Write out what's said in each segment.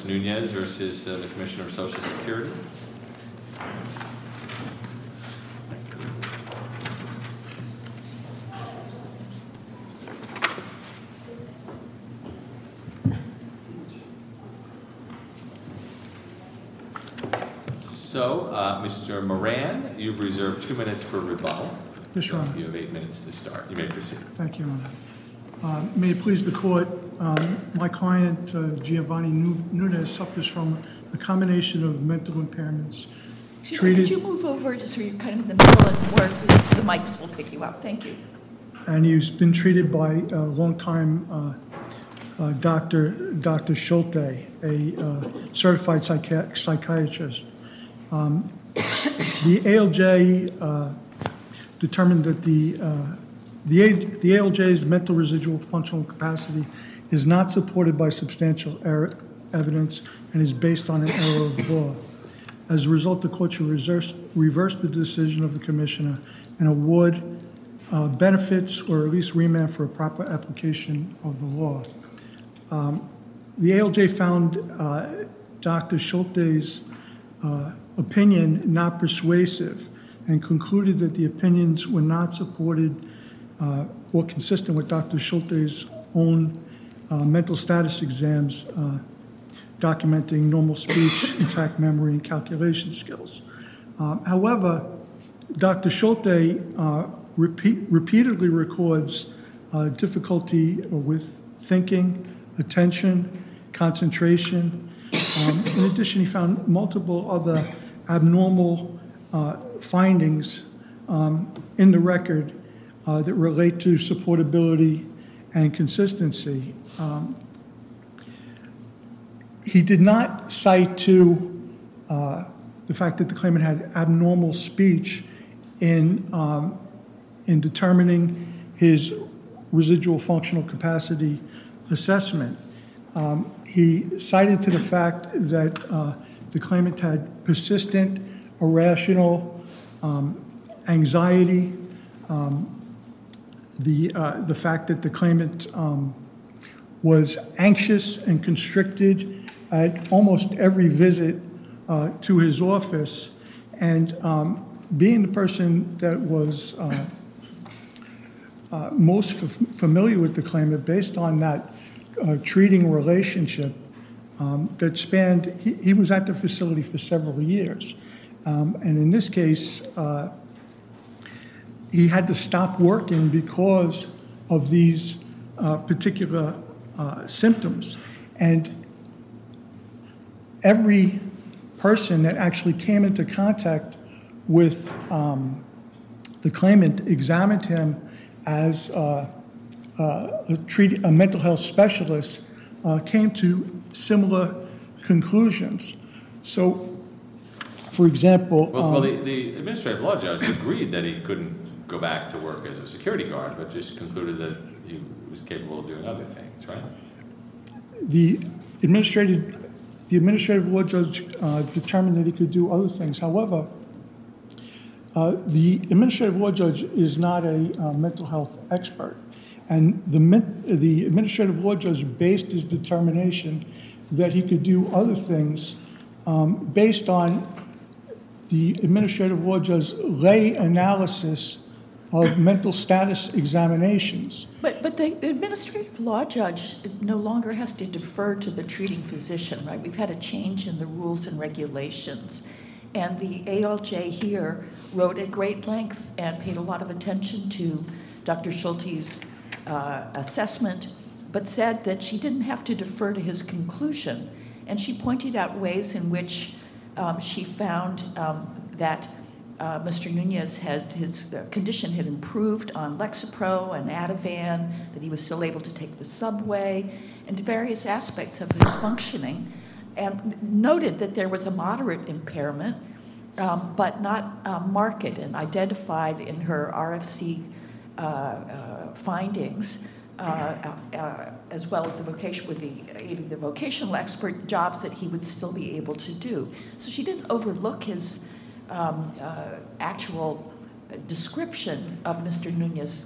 Nunez versus the Commissioner of Social Security. So, Mr. Moran, you've reserved 2 minutes for rebuttal. Yes, Your Honor. You have 8 minutes to start. You may proceed. Thank you, Your Honor. May it please the court, my client, Giovanni Nunez, suffers from a combination of mental impairments. Could you move over just so you're kind of in the middle and more so the mics will pick you up? Thank you. And he's been treated by a longtime Dr. Schulte, a certified psychiatrist. The ALJ determined that the ALJ's mental residual functional capacity is not supported by substantial evidence and is based on an error of law. As a result, the court should reverse the decision of the commissioner and award benefits or at least remand for a proper application of the law. The ALJ found Dr. Schulte's opinion not persuasive and concluded that the opinions were not supported or consistent with Dr. Schulte's own mental status exams documenting normal speech, intact memory, and calculation skills. However, Dr. Schulte repeatedly records difficulty with thinking, attention, concentration. In addition, he found multiple other abnormal findings in the record that relate to supportability and consistency. He did not cite to the fact that the claimant had abnormal speech in determining his residual functional capacity assessment. He cited to the fact that the claimant had persistent, irrational anxiety, the fact that the claimant was anxious and constricted at almost every visit to his office, and being the person that was most familiar with the claimant based on that treating relationship that spanned, he was at the facility for several years. And in this case, he had to stop working because of these particular symptoms. And every person that actually came into contact with the claimant examined him as a mental health specialist, came to similar conclusions. So, for example... Well, the administrative law judge agreed that he couldn't go back to work as a security guard, but just concluded that he was capable of doing other things, right? The administrative law judge determined that he could do other things. However, the administrative law judge is not a mental health expert. And the administrative law judge based his determination that he could do other things based on the administrative law judge's lay analysis of mental status examinations. But the administrative law judge no longer has to defer to the treating physician, right? We've had a change in the rules and regulations. And the ALJ here wrote at great length and paid a lot of attention to Dr. Schulte's assessment, but said that she didn't have to defer to his conclusion. And she pointed out ways in which she found that Mr. Nunez had his condition had improved on Lexapro and Ativan, that he was still able to take the subway, and various aspects of his functioning, and noted that there was a moderate impairment, but not marked, and identified in her RFC findings, as well as the vocation with the aid of the vocational expert, jobs that he would still be able to do. So she didn't overlook his actual description of Mr. Nunez's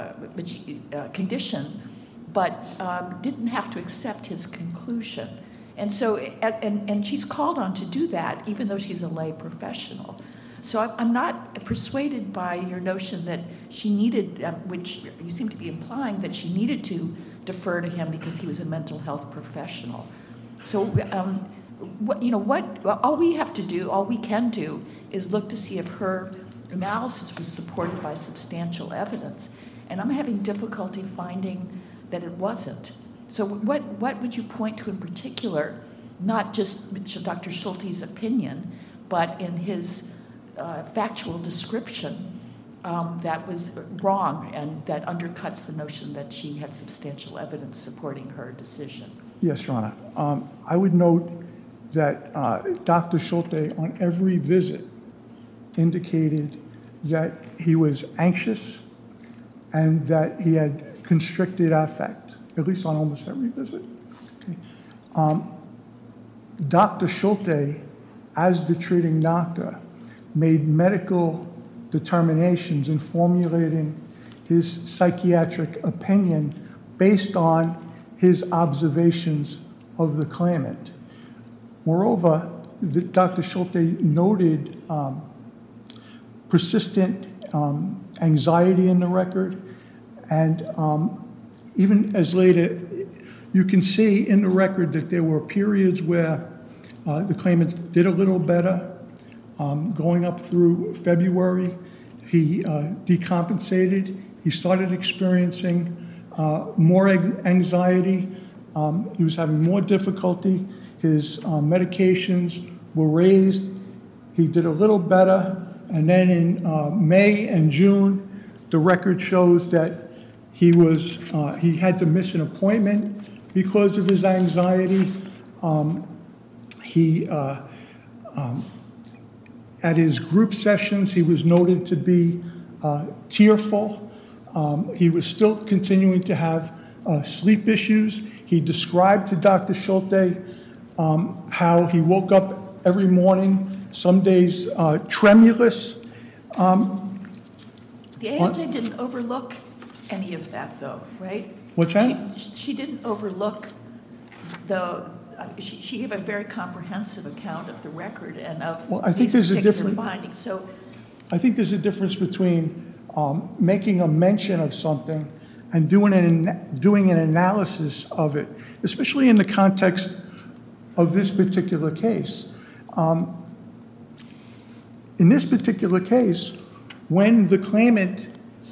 condition, but didn't have to accept his conclusion. And so, and she's called on to do that, even though she's a lay professional. So I'm not persuaded by your notion that she needed, which you seem to be implying, that she needed to defer to him because he was a mental health professional. So, all we can do is look to see if her analysis was supported by substantial evidence. And I'm having difficulty finding that it wasn't. So what would you point to in particular, not just Dr. Schulte's opinion, but in his factual description that was wrong and that undercuts the notion that she had substantial evidence supporting her decision? Yes, Your Honor. I would note that Dr. Schulte on every visit indicated that he was anxious and that he had constricted affect, at least on almost every visit. Okay. Dr. Schulte, as the treating doctor, made medical determinations in formulating his psychiatric opinion based on his observations of the claimant. Moreover, Dr. Schulte noted persistent anxiety in the record, and even as later, you can see in the record that there were periods where the claimant did a little better. Going up through February, he decompensated. He started experiencing more anxiety. He was having more difficulty. His medications were raised. He did a little better. And then in May and June, the record shows that he had to miss an appointment because of his anxiety. At his group sessions, he was noted to be tearful. He was still continuing to have sleep issues. He described to Dr. Schulte how he woke up every morning, some days tremulous. The ALJ didn't overlook any of that, though, right? What's that? She didn't overlook she gave a very comprehensive account of the record and of these particular findings. So, I think there's a difference between making a mention of something and doing an analysis of it, especially in the context of this particular case. In this particular case, when the claimant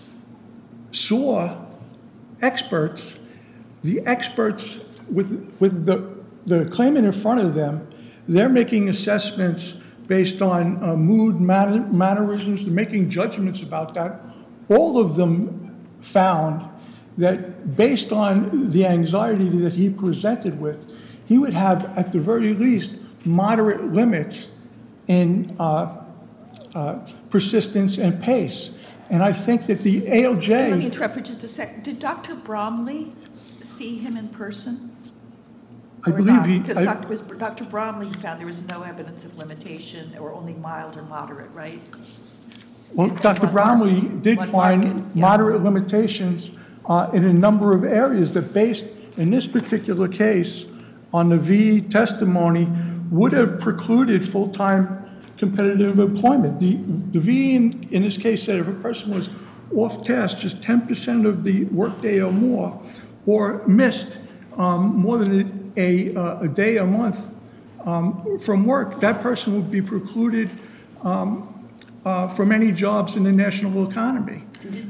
saw experts, the experts with the claimant in front of them, they're making assessments based on mood, mannerisms, they're making judgments about that. All of them found that based on the anxiety that he presented with, he would have, at the very least, moderate limits in persistence and pace. And I think that the ALJ... Let me interrupt for just a second. Did Dr. Bromley see him in person? I believe he... Because Dr. Bromley found there was no evidence of limitation or only mild or moderate, right? Well, Dr. Bromley did find moderate limitations in a number of areas that, based in this particular case on the VE testimony, would have precluded full-time competitive employment. The VE in this case said if a person was off task just 10% of the workday or more, or missed more than a day a month from work, that person would be precluded from any jobs in the national economy.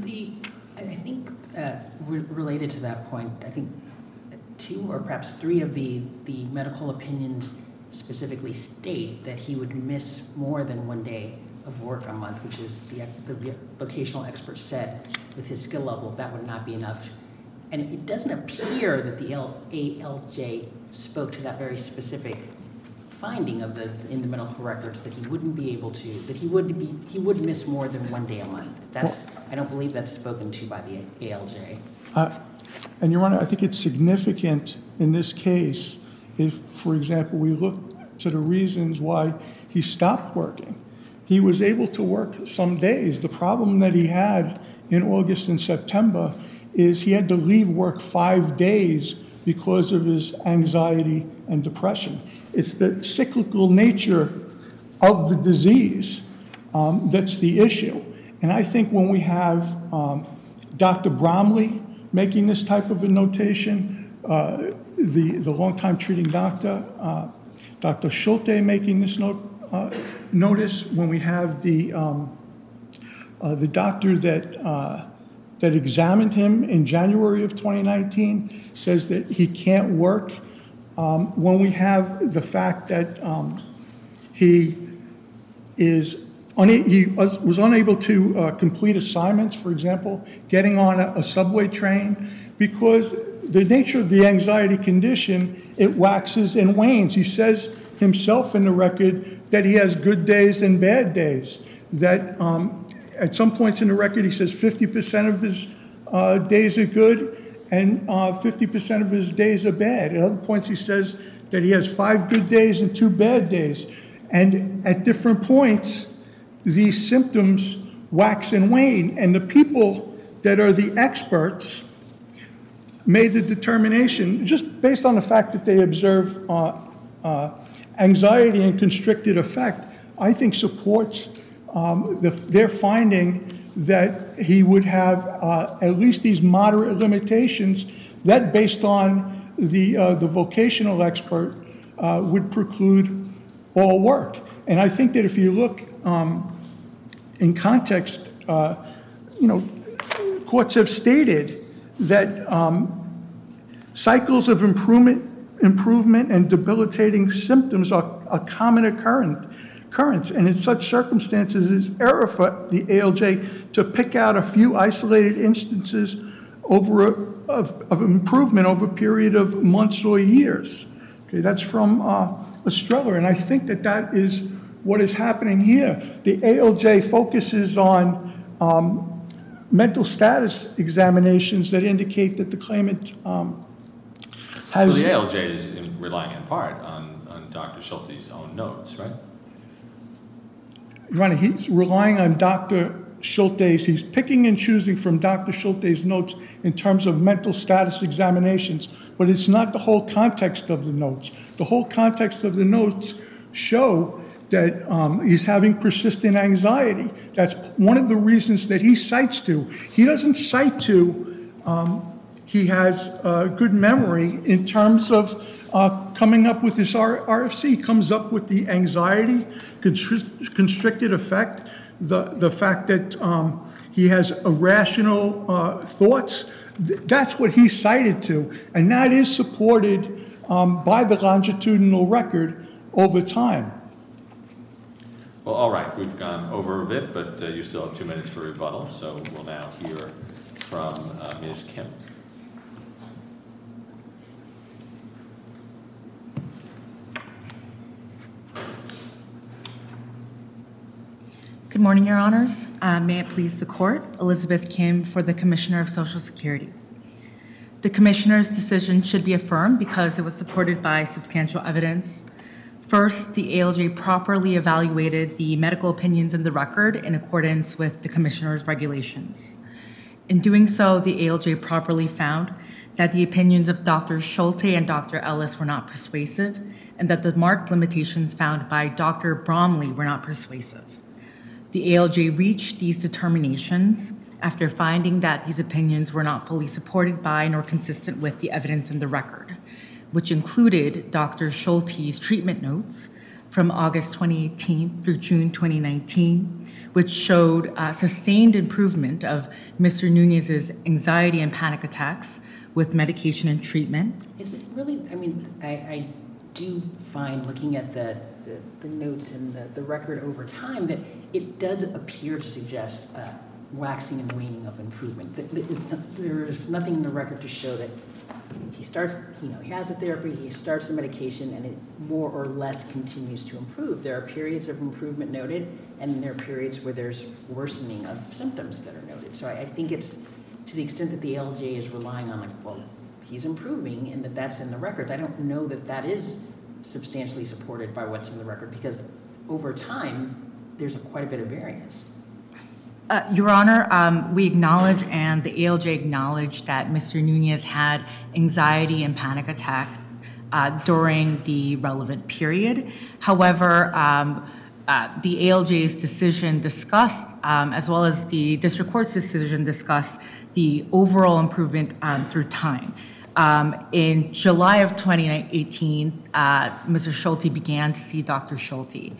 I think related to that point, I think 2 or perhaps 3 of the medical opinions specifically state that he would miss more than 1 day of work a month, which is the vocational expert said with his skill level that would not be enough. And it doesn't appear that the ALJ spoke to that very specific finding of in the medical records that he wouldn't be able to, that he would miss more than 1 day a month. I don't believe that's spoken to by the ALJ. And Your Honor, I think it's significant in this case if, for example, we look to the reasons why he stopped working. He was able to work some days. The problem that he had in August and September is he had to leave work 5 days because of his anxiety and depression. It's the cyclical nature of the disease that's the issue. And I think when we have Dr. Bromley making this type of a notation, the longtime treating doctor, Dr. Schulte making this notice, when we have the doctor that examined him in January of 2019 says that he can't work, when we have the fact that he was unable to complete assignments, for example, getting on a subway train, because the nature of the anxiety condition, it waxes and wanes. He says himself in the record that he has good days and bad days, that at some points in the record he says 50% of his days are good and 50% of his days are bad. At other points he says that he has 5 good days and 2 bad days. And at different points, these symptoms wax and wane, and the people that are the experts made the determination, just based on the fact that they observe anxiety and constricted affect, I think supports their finding that he would have at least these moderate limitations that, based on the vocational expert, would preclude all work. And I think that if you look in context, courts have stated that cycles of improvement and debilitating symptoms are a common occurrence. And in such circumstances, it's error for the ALJ to pick out a few isolated instances of improvement over a period of months or years. Okay, that's from Estrella, and I think that is what is happening here. The ALJ focuses on mental status examinations that indicate that the claimant has... Well, the ALJ is relying in part on Dr. Schulte's own notes, right? Your Honor, he's relying on Dr. Schulte's, he's picking and choosing from Dr. Schulte's notes in terms of mental status examinations, but it's not the whole context of the notes. The whole context of the notes show that he's having persistent anxiety. That's one of the reasons that he cites to. He doesn't cite to he has good memory in terms of coming up with this RFC. He comes up with the anxiety, constricted affect, the fact that he has irrational thoughts. That's what he cited to, and that is supported by the longitudinal record over time. Well, all right, we've gone over a bit, but you still have 2 minutes for rebuttal, so we'll now hear from Ms. Kim. Good morning, Your Honors. May it please the Court, Elizabeth Kim for the Commissioner of Social Security. The Commissioner's decision should be affirmed because it was supported by substantial evidence. First, the ALJ properly evaluated the medical opinions in the record in accordance with the Commissioner's regulations. In doing so, the ALJ properly found that the opinions of Dr. Schulte and Dr. Ellis were not persuasive, and that the marked limitations found by Dr. Bromley were not persuasive. The ALJ reached these determinations after finding that these opinions were not fully supported by nor consistent with the evidence in the record, which included Dr. Schulte's treatment notes from August 2018 through June 2019, which showed sustained improvement of Mr. Nunez's anxiety and panic attacks with medication and treatment. Is it really, I do find, looking at the notes and the record over time, that it does appear to suggest waxing and waning of improvement. There's nothing in the record to show that he starts, he has a therapy, he starts the medication, and it more or less continues to improve. There are periods of improvement noted, and there are periods where there's worsening of symptoms that are noted. So I think it's, to the extent that the ALJ is relying on, he's improving, and that's in the records. I don't know that is substantially supported by what's in the record, because over time, there's quite a bit of variance. Your Honor, we acknowledge and the ALJ acknowledged that Mr. Nunez had anxiety and panic attack during the relevant period. However, the ALJ's decision discussed, as well as the district court's decision discussed, the overall improvement through time. In July of 2018, Mr. Schulte began to see Dr. Schulte.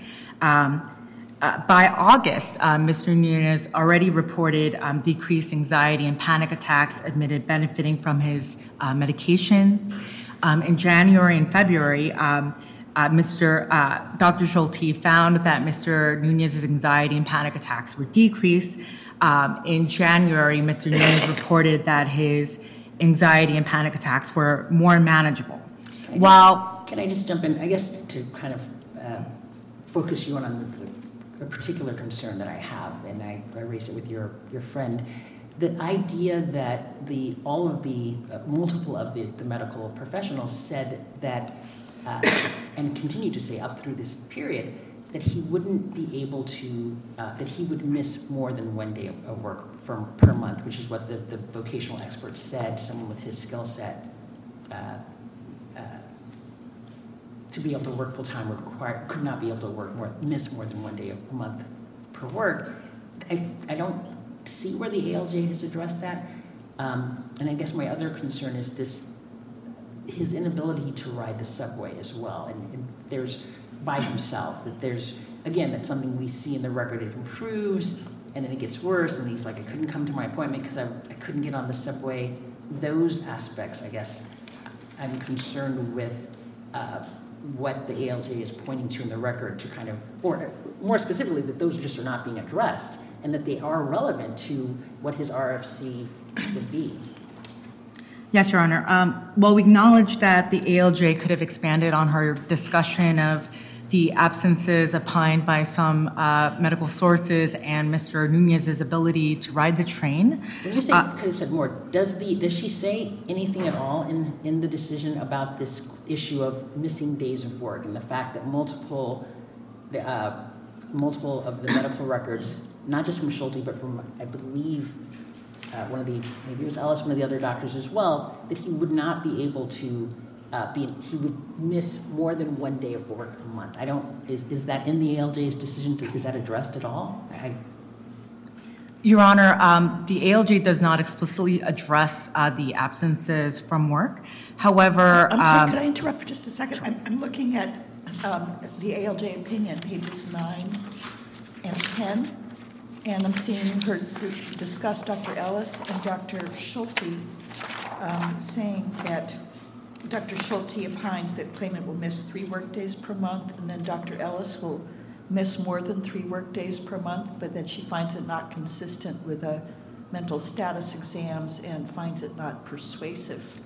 By August, Mr. Nunez already reported decreased anxiety and panic attacks, admitted benefiting from his medications. In January and February, Dr. Schulte found that Mr. Nunez's anxiety and panic attacks were decreased. In January, Mr. Nunez reported that his anxiety and panic attacks were more manageable. Can I just jump in? I guess to kind of focus you on a particular concern that I have, and I raise it with your friend. The idea that multiple of the medical professionals said that, and continue to say up through this period, that he wouldn't be able to, that he would miss more than 1 day of work per month, which is what the vocational experts said, someone with his skill set to be able to work full-time could not be able to miss more than 1 day a month per work. I don't see where the ALJ has addressed that. And I guess my other concern is his inability to ride the subway as well. And there's, by himself, that's something we see in the record. It improves, and then it gets worse, and he's like, I couldn't come to my appointment because I couldn't get on the subway. Those aspects, I guess, I'm concerned with what the ALJ is pointing to in the record to kind of, or more specifically, that those just are not being addressed, and that they are relevant to what his RFC would be. Yes, Your Honor. Well, we acknowledge that the ALJ could have expanded on her discussion of the absences opined by some medical sources and Mr. Nunez's ability to ride the train. When you say could have said more, does she say anything at all in the decision about this issue of missing days of work and the fact that multiple of the medical records, not just from Schulte, but from, I believe, maybe it was Ellis, one of the other doctors as well, that he would not be able to he would miss more than 1 day of work a month. Is that in the ALJ's decision? Is that addressed at all? Your Honor, the ALJ does not explicitly address the absences from work. However, I'm sorry, could I interrupt for just a second? Sure. I'm looking at the ALJ opinion, pages 9 and 10, and I'm seeing her discuss Dr. Ellis and Dr. Schulte saying that Dr. Schulte opines that claimant will miss 3 work days per month, and then Dr. Ellis will miss more than 3 work days per month, but that she finds it not consistent with mental status exams and finds it not persuasive,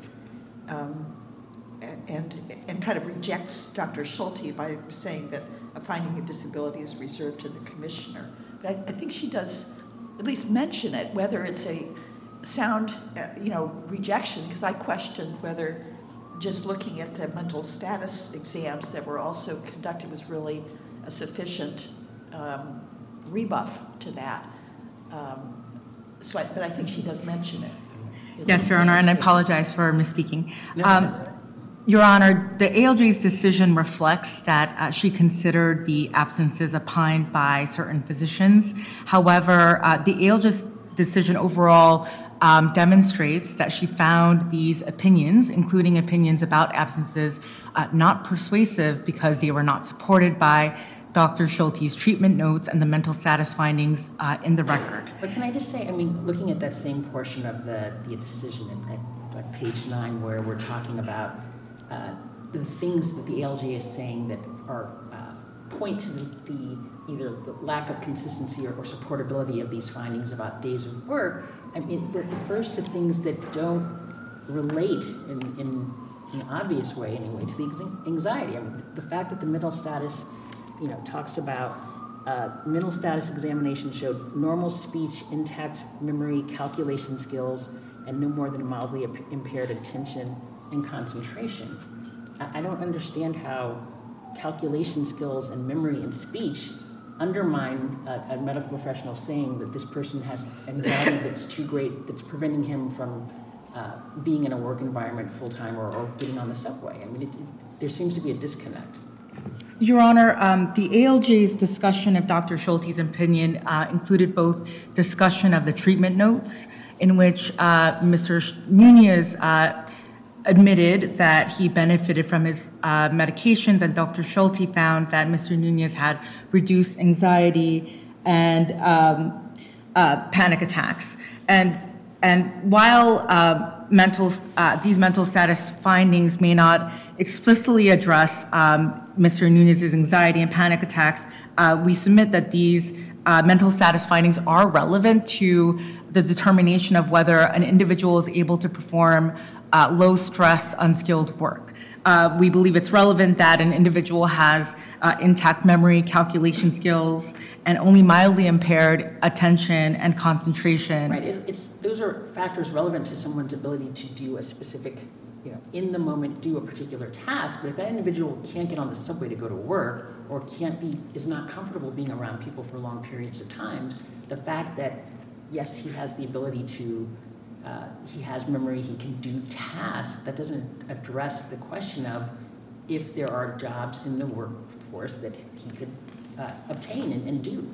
and kind of rejects Dr. Schulte by saying that a finding of disability is reserved to the commissioner. But I think she does at least mention it, whether it's a sound, rejection, because I questioned whether just looking at the mental status exams that were also conducted was really a sufficient rebuff to that. But I think she does mention it. Yes, Your Honor, and I apologize for misspeaking. Your Honor, the ALJ's decision reflects that she considered the absences opined by certain physicians. However, the ALJ's decision overall demonstrates that she found these opinions, including opinions about absences, not persuasive because they were not supported by Dr. Schulte's treatment notes and the mental status findings in the record. But can I just say, looking at that same portion of the decision at page 9, where we're talking about the things that the ALJ is saying that are point to either the lack of consistency or supportability of these findings about days of work, it refers to things that don't relate in an obvious way, anyway, to the anxiety. The fact that the mental status, talks about mental status examination showed normal speech, intact memory, calculation skills, and no more than mildly impaired attention and concentration. I don't understand how calculation skills and memory and speech undermine a medical professional saying that this person has anxiety that's too great, that's preventing him from being in a work environment full-time or getting on the subway. I mean, there seems to be a disconnect. Your Honor, the ALJ's discussion of Dr. Schulte's opinion included both discussion of the treatment notes, in which Mr. Nunez admitted that he benefited from his medications, and Dr. Schulte found that Mr. Nunez had reduced anxiety and panic attacks. And while these mental status findings may not explicitly address Mr. Nunez's anxiety and panic attacks, we submit that these mental status findings are relevant to the determination of whether an individual is able to perform low-stress, unskilled work. We believe it's relevant that an individual has intact memory, calculation skills, and only mildly impaired attention and concentration. Right. Those are factors relevant to someone's ability to do a specific, in the moment, do a particular task. But if that individual can't get on the subway to go to work, or is not comfortable being around people for long periods of times, the fact that yes, he has the ability to. He has memory, he can do tasks. That doesn't address the question of if there are jobs in the workforce that he could obtain and do.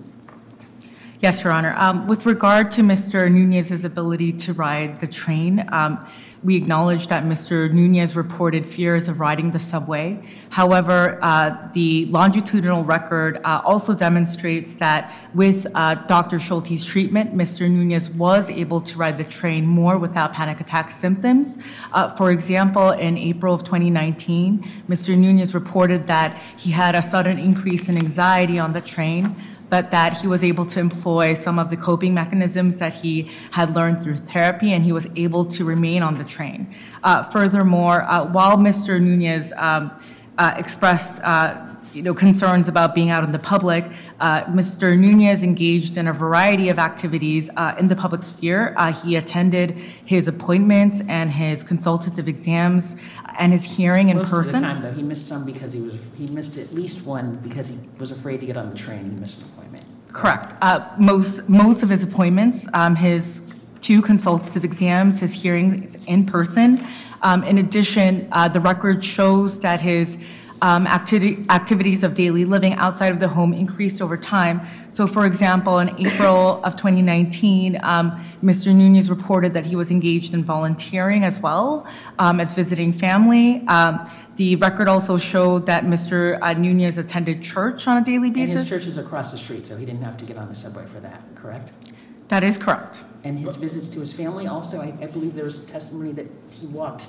Yes, Your Honor. With regard to Mr. Nunez's ability to ride the train, we acknowledge that Mr. Nunez reported fears of riding the subway. However, the longitudinal record also demonstrates that with Dr. Schulte's treatment, Mr. Nunez was able to ride the train more without panic attack symptoms. For example, in April of 2019, Mr. Nunez reported that he had a sudden increase in anxiety on the train, but that he was able to employ some of the coping mechanisms that he had learned through therapy, and he was able to remain on the train. Furthermore, while Mr. Nunez expressed concerns about being out in the public, Mr. Nunez engaged in a variety of activities in the public sphere. He attended his appointments and his consultative exams and his hearing in person. Most of the time, though, he missed some because he missed at least one because he was afraid to get on the train and he missed an appointment. Correct. Most of his appointments, his 2 consultative exams, his hearings in person. In addition, the record shows that his activities of daily living outside of the home increased over time. So, for example, in April of 2019, Mr. Nunez reported that he was engaged in volunteering as well as visiting family. The record also showed that Mr. Nunez attended church on a daily basis. And his church is across the street, so he didn't have to get on the subway for that, correct? That is correct. And his visits to his family also, I believe there was testimony that he walked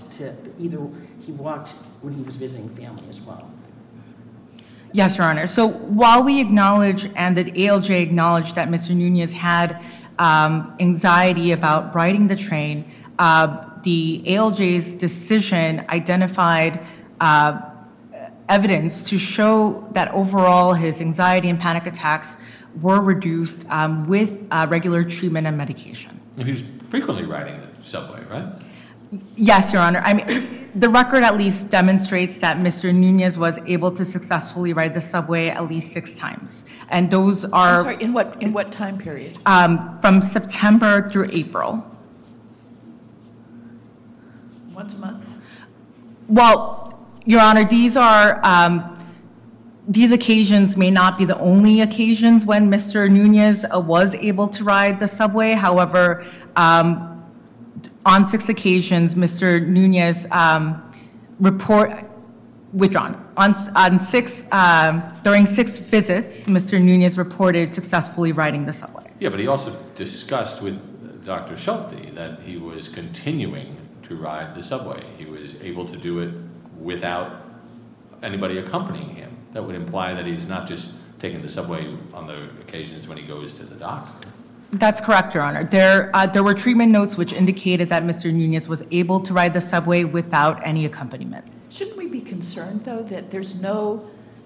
when he was visiting family as well. Yes, Your Honor. So while we acknowledge and that ALJ acknowledged that Mr. Nunez had anxiety about riding the train, the ALJ's decision identified evidence to show that overall his anxiety and panic attacks were reduced with regular treatment and medication. He was frequently riding the subway, right? Yes, Your Honor. I mean, the record at least demonstrates that Mr. Nunez was able to successfully ride the subway at least 6 times. And those are... I'm sorry, in what time period? From September through April. Once a month? Well, Your Honor, these occasions may not be the only occasions when Mr. Nunez was able to ride the subway. However, on 6 occasions, Mr. Nunez during 6 visits, Mr. Nunez reported successfully riding the subway. Yeah, but he also discussed with Dr. Schulte that he was continuing to ride the subway. He was able to do it without anybody accompanying him. That would imply that he's not just taking the subway on the occasions when he goes to the doctor. That's correct, Your Honor. There were treatment notes which indicated that Mr. Nunez was able to ride the subway without any accompaniment. Shouldn't we be concerned, though, that there's no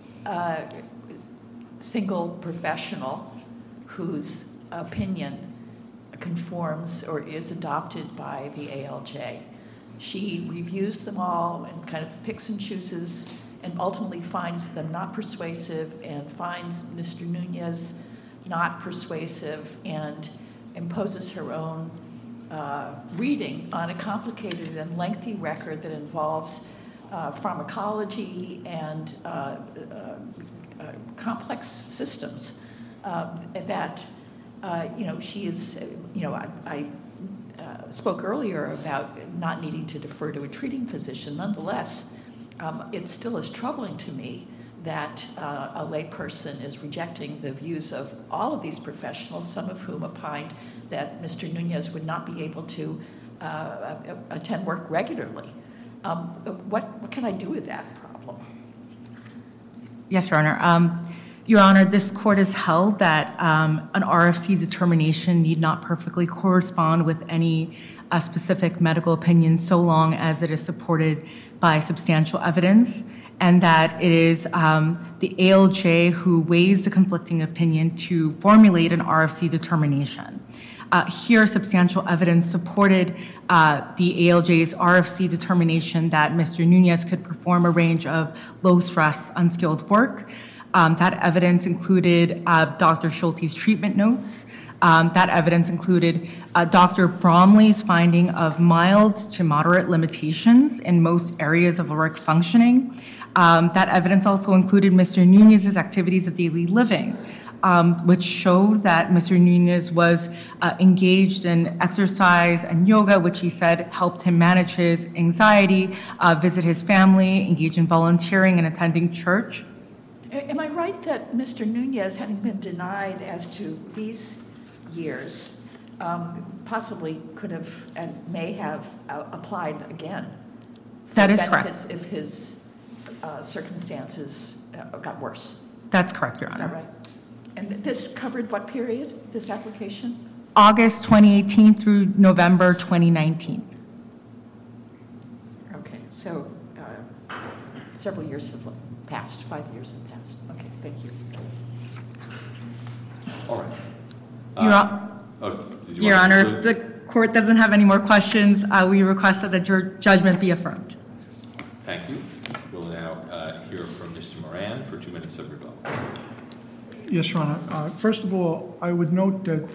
single professional whose opinion conforms or is adopted by the ALJ? She reviews them all and kind of picks and chooses and ultimately finds them not persuasive and finds Mr. Nunez not persuasive and imposes her own reading on a complicated and lengthy record that involves pharmacology and complex systems that, she is, I spoke earlier about not needing to defer to a treating physician. Nonetheless, it still is troubling to me that a layperson is rejecting the views of all of these professionals, some of whom opined that Mr. Nunez would not be able to attend work regularly. What can I do with that problem? Yes, Your Honor. Your Honor, this court has held that an RFC determination need not perfectly correspond with any specific medical opinion so long as it is supported by substantial evidence, and that it is the ALJ who weighs the conflicting opinion to formulate an RFC determination. Here, substantial evidence supported the ALJ's RFC determination that Mr. Nunez could perform a range of low-stress, unskilled work. That evidence included Dr. Schulte's treatment notes. That evidence included Dr. Bromley's finding of mild to moderate limitations in most areas of work functioning. That evidence also included Mr. Nunez's activities of daily living, which showed that Mr. Nunez was engaged in exercise and yoga, which he said helped him manage his anxiety, visit his family, engage in volunteering and attending church. Am I right that Mr. Nunez, having been denied as to these years, possibly could have and may have applied again? That is correct. Benefits if his circumstances got worse? That's correct, Your Honor. Is that right? And this covered what period, this application? August 2018 through November 2019. Okay, so several years have passed, 5 years have passed. Okay, thank you. All right. Your Honor, if the court doesn't have any more questions, we request that the judgment be affirmed. Thank you. We'll now hear from Mr. Moran for 2 minutes of rebuttal. Yes, Your Honor. First of all, I would note that,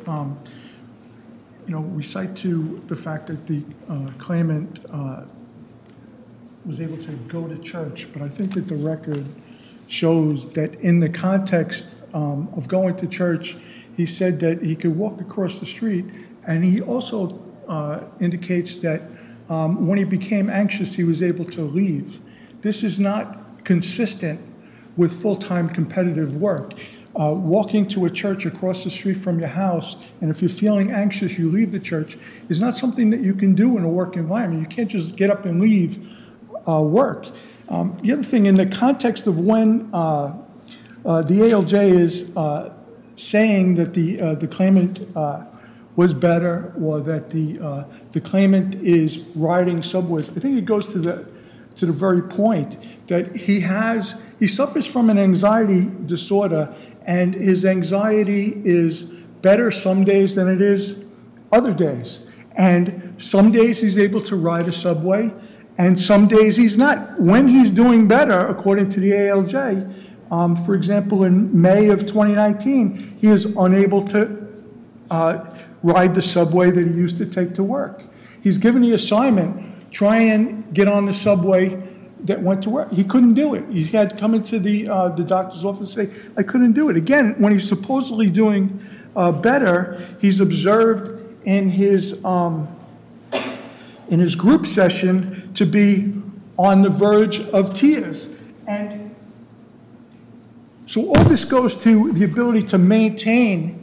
we cite to the fact that the claimant was able to go to church, but I think that the record shows that in the context of going to church, he said that he could walk across the street, and he also indicates that when he became anxious, he was able to leave. This is not consistent with full-time competitive work. Walking to a church across the street from your house, and if you're feeling anxious, you leave the church, is not something that you can do in a work environment. You can't just get up and leave work. The other thing, in the context of when the ALJ is saying that the claimant was better, or that the claimant is riding subways, I think it goes to the very point that he suffers from an anxiety disorder, and his anxiety is better some days than it is other days. And some days he's able to ride a subway, and some days he's not. When he's doing better, according to the ALJ, for example, in May of 2019, he is unable to ride the subway that he used to take to work. He's given the assignment, try and get on the subway that went to work. He couldn't do it. He had to come into the doctor's office and say, I couldn't do it. Again, when he's supposedly doing better, he's observed in his group session to be on the verge of tears. And so all this goes to the ability to maintain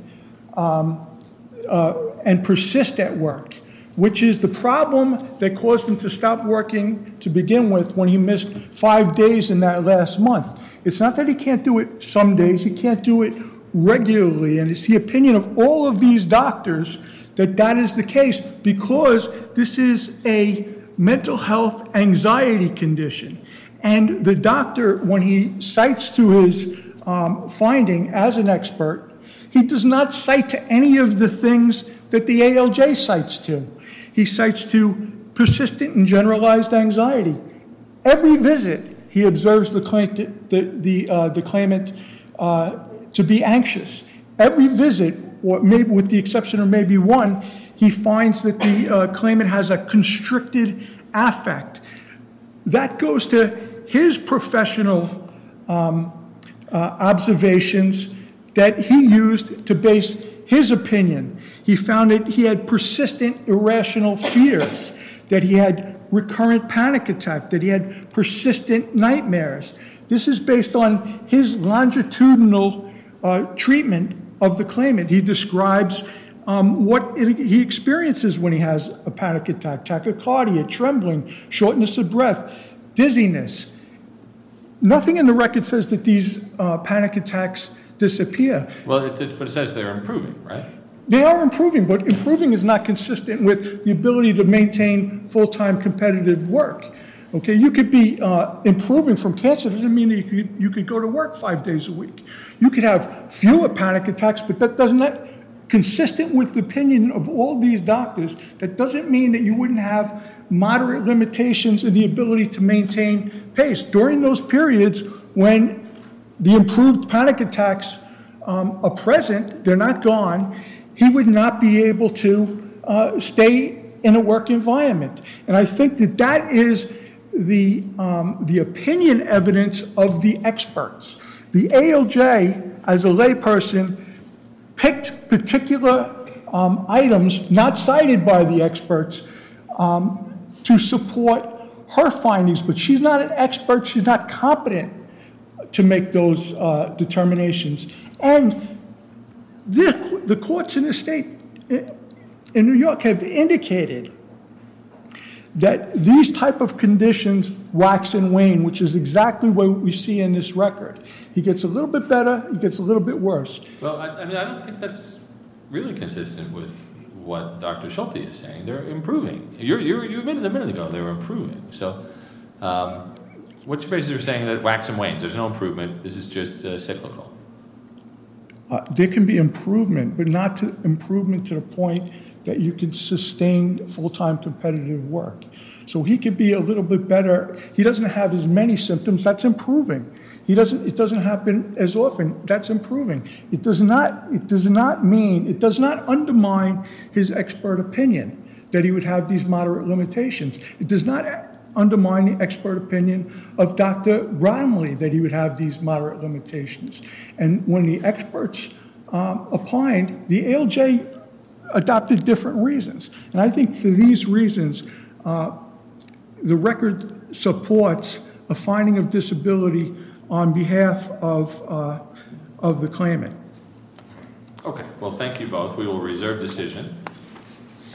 and persist at work, which is the problem that caused him to stop working to begin with when he missed 5 days in that last month. It's not that he can't do it some days, he can't do it regularly, and it's the opinion of all of these doctors that that is the case, because this is a mental health anxiety condition. And the doctor, when he cites to his finding as an expert, he does not cite to any of the things that the ALJ cites to. He cites to persistent and generalized anxiety. Every visit, he observes the claimant to be anxious. Every visit, or maybe with the exception of maybe one, he finds that the claimant has a constricted affect. That goes to his professional observations that he used to base his opinion. He found that he had persistent irrational fears, that he had recurrent panic attack, that he had persistent nightmares. This is based on his longitudinal treatment of the claimant. He describes what he experiences when he has a panic attack: tachycardia, trembling, shortness of breath, dizziness. Nothing in the record says that these panic attacks disappear. Well, but it says they're improving, right? They are improving, but improving is not consistent with the ability to maintain full-time competitive work. Okay, you could be improving from cancer. Doesn't mean that you could go to work 5 days a week. You could have fewer panic attacks, but that doesn't, consistent with the opinion of all these doctors, that doesn't mean that you wouldn't have moderate limitations in the ability to maintain pace. During those periods when the improved panic attacks are present, they're not gone, he would not be able to stay in a work environment. And I think that that is the opinion evidence of the experts. The ALJ, as a layperson, picked particular items not cited by the experts to support her findings, but she's not an expert, she's not competent to make those determinations. And the courts in the state, in New York, have indicated that these type of conditions wax and wane, which is exactly what we see in this record. He gets a little bit better, he gets a little bit worse. Well, I mean, I don't think that's really consistent with what Dr. Schulte is saying. They're improving. You admitted a minute ago they were improving. So what's your basis for saying that wax and wanes? There's no improvement. This is just cyclical. There can be improvement, but not to improvement to the point that you can sustain full-time competitive work. So he could be a little bit better. He doesn't have as many symptoms. That's improving. It doesn't happen as often. That's improving. It does not undermine his expert opinion that he would have these moderate limitations. It does not undermine the expert opinion of Dr. Bromley that he would have these moderate limitations. And when the experts opined, the ALJ adopted different reasons. And I think for these reasons, the record supports a finding of disability on behalf of the claimant. Okay, well, thank you both. We will reserve decision.